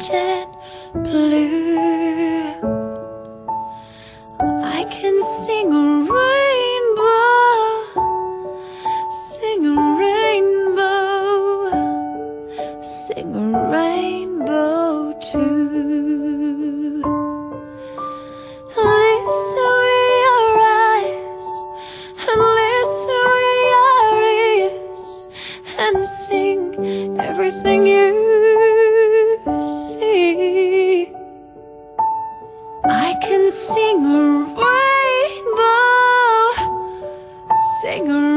jet blue. I can sing a rainbow, sing a rainbow, sing a rainbow too. Listen with your eyes and listen with your ears and sing everything you see. I can sing a rainbow, sing a